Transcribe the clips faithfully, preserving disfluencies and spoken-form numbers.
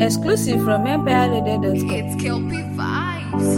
Exclusive from empire loaded dot com. It's Kelpie Vibes.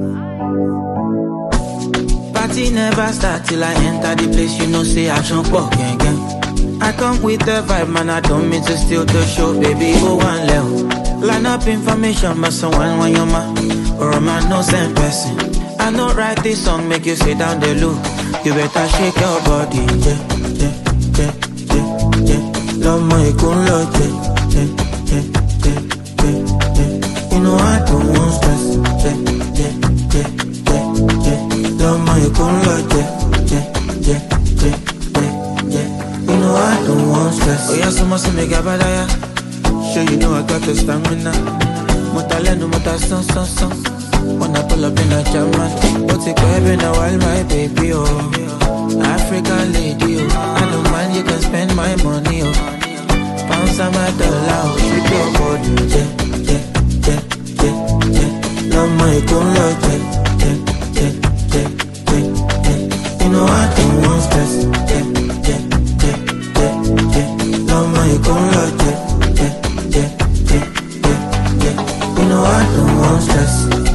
Party never start till I enter the place, you know, say action pop gang gang. I come with the vibe, man, I don't mean to steal the show, baby, go one level. Line up information, but someone want your man, or a man no same person. I know write this song, make you sit down the look. You better shake your body, yeah, yeah, yeah, yeah, yeah. Love my cool love, yeah, yeah, yeah, yeah, yeah, yeah. You know I don't want stress, yeah, yeah, yeah, yeah, yeah. Love my cool love, yeah, yeah, yeah, yeah, yeah, yeah. You know I don't want stress. Oh yeah, so much to make a bad eye. Sure you know I got the stamina. Motaleno, mota son son son. When I pull up in a German, but it's grabbing a while, my baby, oh. African lady, oh. I don't mind, you can spend my money, oh. Pounds on my dollar, oh. Shake your body, yeah, yeah, yeah, yeah, yeah. Love my cool love, yeah, yeah, yeah, yeah, yeah, yeah. You know I don't want stress, yeah, yeah, yeah, yeah, yeah. Love my cool love, yeah, yeah, yeah, yeah, yeah, yeah. You know I don't want stress.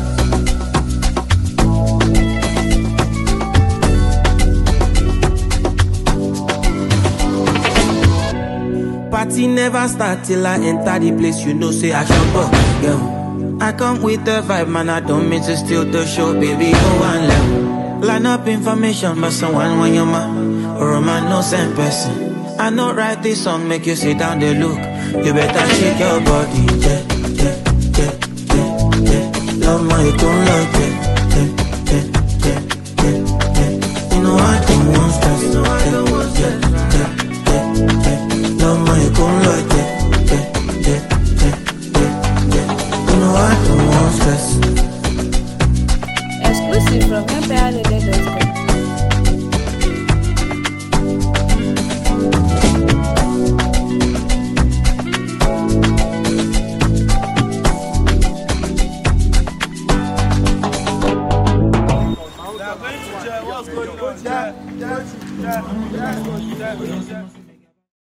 Party never start till I enter the place, you know, say I shall go, yeah. I come with the vibe, man, I don't mean to steal the show, baby, go one level. Line up information, but someone want your man, or a man no same person. I know write this song, make you sit down the look. You better shake your body, yeah, yeah, yeah, yeah, yeah. Love my cool love, yeah, yeah, yeah, yeah, yeah, yeah. You know I don't want stress, you know I don't want stress, yeah, yeah, yeah, yeah. Love my cool love, yeah, yeah, yeah, yeah, yeah, yeah. You know I don't want stress. Exclusive from empire loaded dot com. What's going on?